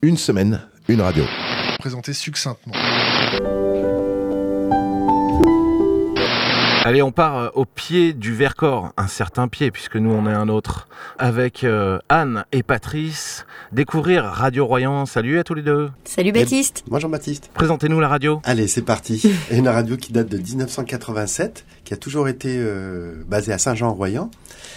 Une semaine, une radio. Présenté succinctement. Allez, on part au pied du Vercors, un certain pied, puisque nous on est un autre, avec Anne et Patrice. Découvrir Radio Royan. Salut à tous les deux. Salut Baptiste. Moi Jean-Baptiste. Présentez-nous la radio. Allez, c'est parti. Une radio qui date de 1987, qui a toujours été basée à Saint-Jean-en-Royan.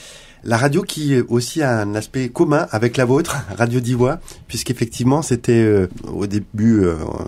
La radio qui aussi a un aspect commun avec la vôtre, Radio Divois, puisqu'effectivement c'était au début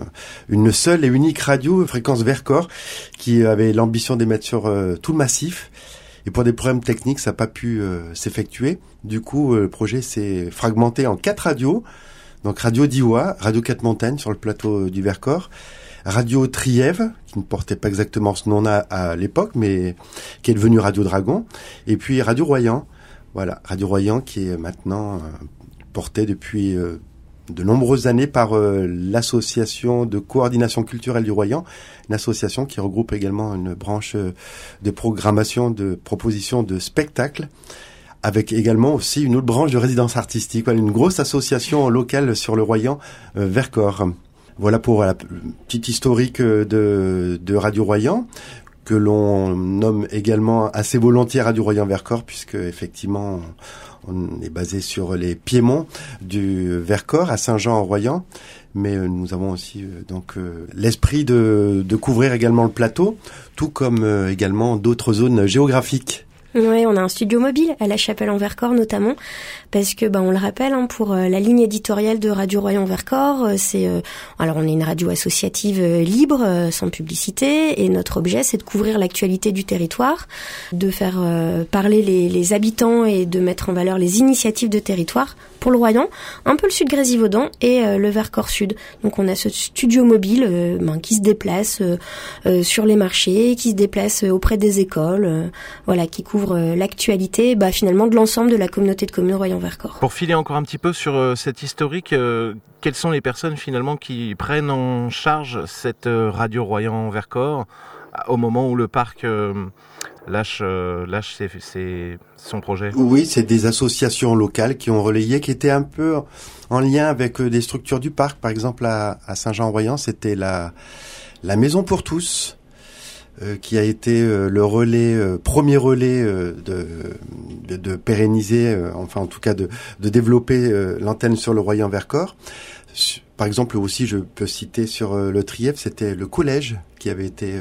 une seule et unique radio, fréquence Vercors, qui avait l'ambition d'émettre sur tout le massif. Et pour des problèmes techniques, ça n'a pas pu s'effectuer. Du coup, le projet s'est fragmenté en 4 radios. Donc Radio Divois, Radio 4 Montagnes sur le plateau du Vercors, Radio Trièves, qui ne portait pas exactement ce nom-là à l'époque, mais qui est devenue Radio Dragon, et puis Radio Royan. Voilà, Radio Royan qui est maintenant portée depuis de nombreuses années par l'association de coordination culturelle du Royan, une association qui regroupe également une branche de programmation, de proposition de spectacles, avec également aussi une autre branche de résidence artistique, voilà, une grosse association locale sur le Royan, Vercors. Voilà pour la petite historique de Radio Royan, que l'on nomme également assez volontiers Radio Royan Vercors, puisque effectivement on est basé sur les piémonts du Vercors à Saint-Jean-en-Royan, mais nous avons aussi donc l'esprit de couvrir également le plateau, tout comme également d'autres zones géographiques. Oui, on a un studio mobile à La Chapelle-en-Vercors notamment, parce que on le rappelle, pour la ligne éditoriale de Radio Royan Vercors, alors on est une radio associative libre, sans publicité, et notre objet c'est de couvrir l'actualité du territoire, de faire parler les habitants et de mettre en valeur les initiatives de territoire pour le Royan, un peu le sud Grésivaudan et le Vercors Sud. Donc on a ce studio mobile qui se déplace sur les marchés, qui se déplace auprès des écoles, qui couvre l'actualité finalement de l'ensemble de la communauté de communes Royan-Vercors. Pour filer encore un petit peu sur cette historique, quelles sont les personnes finalement qui prennent en charge cette radio Royan-Vercors au moment où le parc lâche son projet? Oui, c'est des associations locales qui ont relayé, qui étaient un peu en lien avec des structures du parc. Par exemple, à Saint-Jean-en-Royan, c'était la Maison pour tous, qui a été le relais, premier relais de pérenniser, en tout cas de développer l'antenne sur le Royan-Vercors. Par exemple, aussi, je peux citer sur le Trièves, c'était le collège qui avait été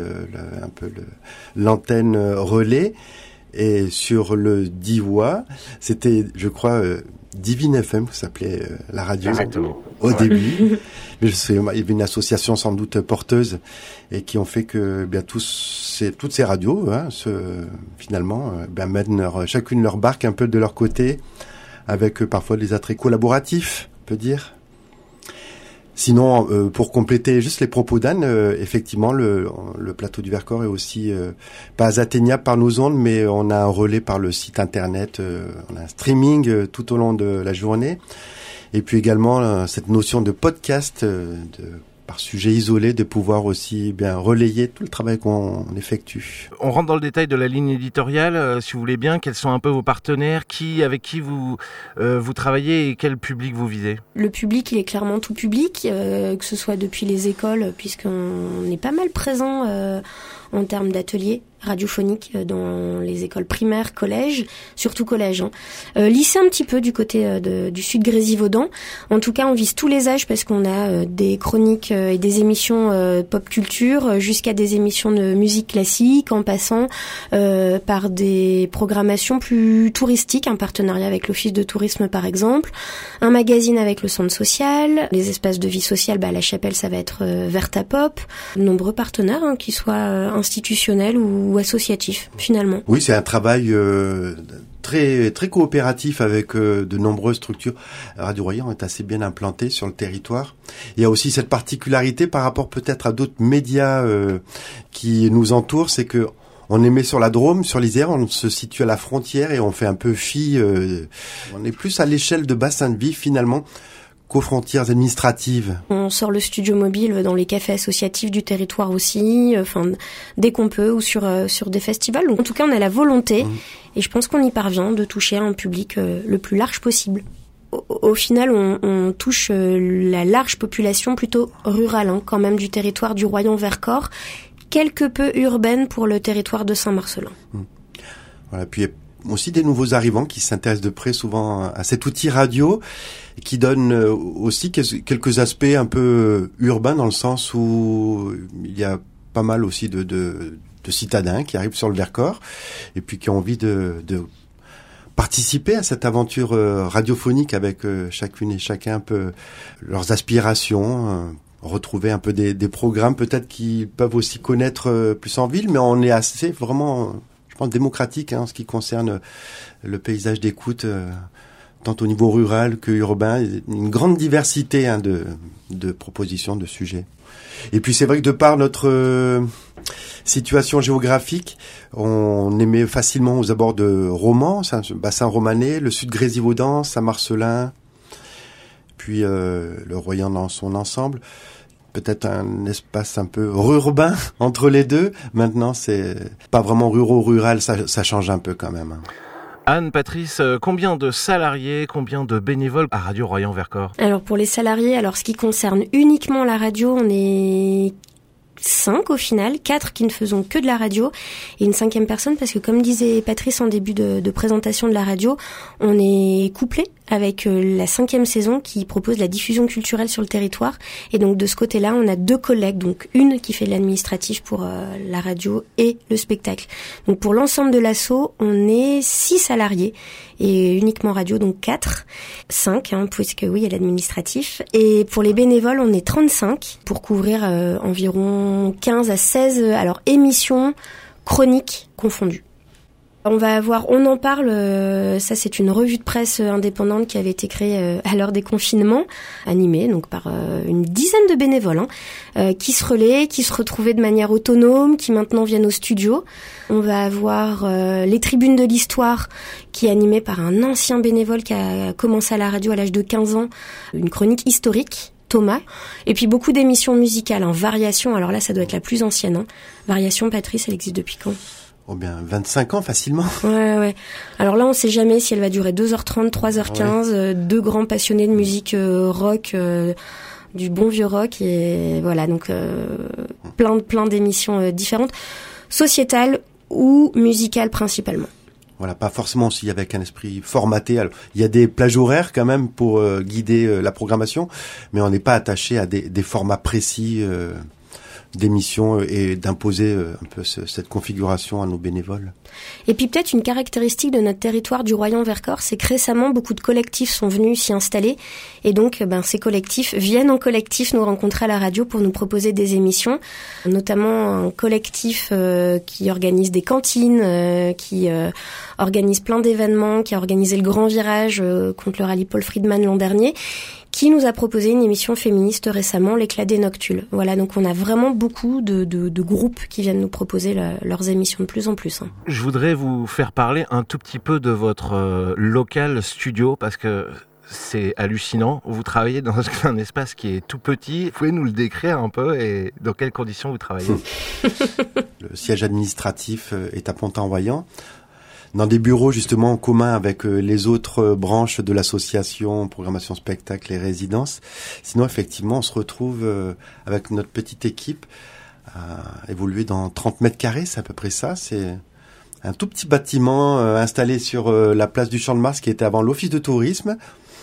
l'antenne relais. Et sur le Divois, c'était, je crois, Divine FM, qui s'appelait la radio. Exactement. Au début. Mais il y avait une association sans doute porteuse et qui ont fait que toutes ces radios, finalement, mènent chacune leur barque un peu de leur côté, avec parfois des attraits collaboratifs, on peut dire. Sinon, pour compléter juste les propos d'Anne, effectivement, le plateau du Vercors est aussi pas atteignable par nos ondes, mais on a un relais par le site internet, on a un streaming tout au long de la journée, et puis également cette notion de podcast, par sujet isolé, de pouvoir aussi relayer tout le travail qu'on effectue. On rentre dans le détail de la ligne éditoriale, si vous voulez bien. Quels sont un peu vos partenaires, avec qui vous travaillez et quel public vous visez? Le public, il est clairement tout public, que ce soit depuis les écoles, puisqu'on est pas mal présent en termes d'ateliers radiophoniques dans les écoles primaires, collèges, surtout collèges. Lycée un petit peu du côté du sud Grésivaudan. En tout cas, on vise tous les âges parce qu'on a des chroniques et des émissions pop culture jusqu'à des émissions de musique classique, en passant par des programmations plus touristiques, un partenariat avec l'Office de tourisme par exemple, un magazine avec le centre social, les espaces de vie sociale, à La Chapelle ça va être Vertapop, de nombreux partenaires qui soient institutionnels ou associatifs finalement. Oui, c'est un travail très très coopératif avec de nombreuses structures. Radio Royan est assez bien implantée sur le territoire. Il y a aussi cette particularité par rapport peut-être à d'autres médias qui nous entourent, c'est que on est mis sur la Drôme, sur l'Isère, on se situe à la frontière et on fait un peu fi. On est plus à l'échelle de bassin de vie finalement qu'aux frontières administratives. On sort le studio mobile dans les cafés associatifs du territoire aussi, dès qu'on peut, ou sur des festivals. Donc, en tout cas, on a la volonté, et je pense qu'on y parvient, de toucher un public le plus large possible. au final, on touche la large population plutôt rurale, quand même, du territoire du Royan-Vercors, quelque peu urbaine pour le territoire de Saint-Marcellin. Voilà, puis aussi des nouveaux arrivants qui s'intéressent de près souvent à cet outil radio, qui donne aussi quelques aspects un peu urbains, dans le sens où il y a pas mal aussi de citadins qui arrivent sur le Vercors et puis qui ont envie de participer à cette aventure radiophonique avec chacune et chacun un peu leurs aspirations, retrouver un peu des programmes peut-être qu'ils peuvent aussi connaître plus en ville, mais on est assez vraiment, je pense, démocratique en ce qui concerne le paysage d'écoute, tant au niveau rural que urbain, une grande diversité de propositions, de sujets. Et puis c'est vrai que de par notre situation géographique, on émet facilement aux abords de Romans, bassin romanais, le sud Grésivaudan, Saint-Marcellin, puis le Royan dans son ensemble. Peut-être un espace un peu urbain entre les deux. Maintenant, c'est pas vraiment ruraux-rural, ça change un peu quand même. Anne, Patrice, combien de salariés, combien de bénévoles à Radio Royan-Vercors ? Alors pour les salariés, ce qui concerne uniquement la radio, on est 5 au final, 4 qui ne faisons que de la radio et une 5e personne parce que comme disait Patrice en début de présentation de la radio, on est couplé avec la 5e saison qui propose la diffusion culturelle sur le territoire. Et donc de ce côté-là, on a 2 collègues, donc une qui fait de l'administratif pour la radio et le spectacle. Donc pour l'ensemble de l'asso, on est 6 salariés et uniquement radio, donc 5, puisque oui, il y a l'administratif. Et pour les bénévoles, on est 35 pour couvrir environ 15 à 16 émissions chroniques confondues. On va avoir On en parle, ça c'est une revue de presse indépendante qui avait été créée à l'heure des confinements, animée donc par une dizaine de bénévoles qui se relaient, qui se retrouvaient de manière autonome, qui maintenant viennent au studio. On va avoir les Tribunes de l'Histoire qui est animée par un ancien bénévole qui a commencé à la radio à l'âge de 15 ans, une chronique historique. Thomas, et puis beaucoup d'émissions musicales en variation, alors là ça doit être la plus ancienne. Variation, Patrice, elle existe depuis quand ? Oh bien, 25 ans facilement. Ouais. Alors là, on sait jamais si elle va durer 2h30, 3h15, ouais. 2 grands passionnés de musique rock, du bon vieux rock, et voilà, donc plein d'émissions différentes, sociétales ou musicales principalement. Voilà, pas forcément aussi avec un esprit formaté. Alors, il y a des plages horaires quand même pour guider la programmation, mais on n'est pas attaché à des formats précis d'émissions et d'imposer un peu cette configuration à nos bénévoles. Et puis peut-être une caractéristique de notre territoire du Royan-Vercors, c'est que récemment beaucoup de collectifs sont venus s'y installer et donc ces collectifs viennent en collectif nous rencontrer à la radio pour nous proposer des émissions, notamment un collectif qui organise des cantines, qui organise plein d'événements, qui a organisé le Grand Virage contre le rallye Paul Friedman l'an dernier, qui nous a proposé une émission féministe récemment, l'Éclat des Noctules. Voilà, donc on a vraiment beaucoup de groupes qui viennent nous proposer leurs émissions de plus en plus. Je voudrais vous faire parler un tout petit peu de votre local studio, parce que c'est hallucinant. Vous travaillez dans un espace qui est tout petit. Vous pouvez nous le décrire un peu et dans quelles conditions vous travaillez ? Le siège administratif est à Pont-en-Royan, dans des bureaux justement en commun avec les autres branches de l'association programmation spectacle et résidence. Sinon effectivement on se retrouve avec notre petite équipe à évoluer dans 30 mètres carrés, c'est à peu près ça. C'est un tout petit bâtiment installé sur la place du Champ de Mars qui était avant l'office de tourisme.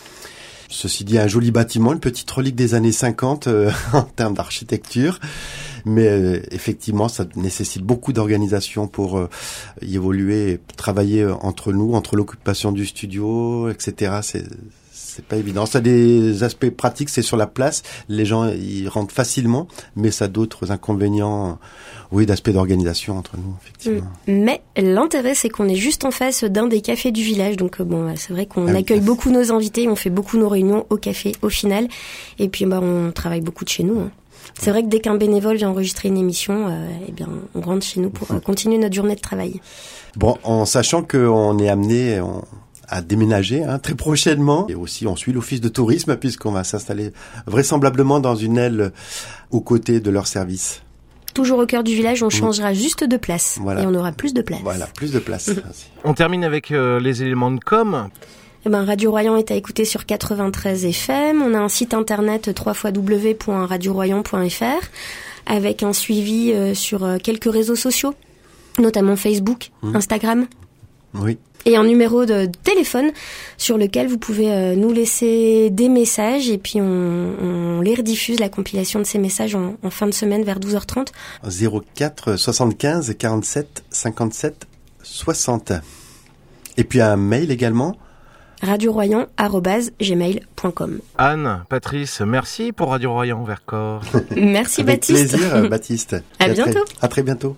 Ceci dit, un joli bâtiment, une petite relique des années 50 en termes d'architecture. Mais effectivement, ça nécessite beaucoup d'organisation pour y évoluer et travailler entre nous, entre l'occupation du studio, etc. C'est pas évident. Ça a des aspects pratiques, c'est sur la place. Les gens y rentrent facilement, mais ça a d'autres inconvénients, d'aspect d'organisation entre nous, effectivement. Mais l'intérêt, c'est qu'on est juste en face d'un des cafés du village. Donc c'est vrai qu'on accueille beaucoup nos invités, on fait beaucoup nos réunions au café au final. Et puis on travaille beaucoup de chez nous. C'est vrai que dès qu'un bénévole vient enregistrer une émission, on rentre chez nous pour continuer notre journée de travail. Bon, en sachant qu'on est amené à déménager très prochainement. Et aussi, on suit l'office de tourisme puisqu'on va s'installer vraisemblablement dans une aile aux côtés de leur service. Toujours au cœur du village, on changera juste de place. Voilà. Et on aura plus de place. Voilà, plus de place. On termine avec les éléments de com'. Radio Royan est à écouter sur 93 FM. On a un site internet www.radioroyan.fr avec un suivi sur quelques réseaux sociaux, notamment Facebook, Instagram. Oui. Et un numéro de téléphone sur lequel vous pouvez nous laisser des messages et puis on les rediffuse, la compilation de ces messages en fin de semaine vers 12h30. 04 75 47 57 60. Et puis un mail également. radioroyan@gmail.com. Anne, Patrice, merci pour Radio Royan Vercors. Merci Avec Baptiste. plaisir Baptiste. À bientôt. À très bientôt.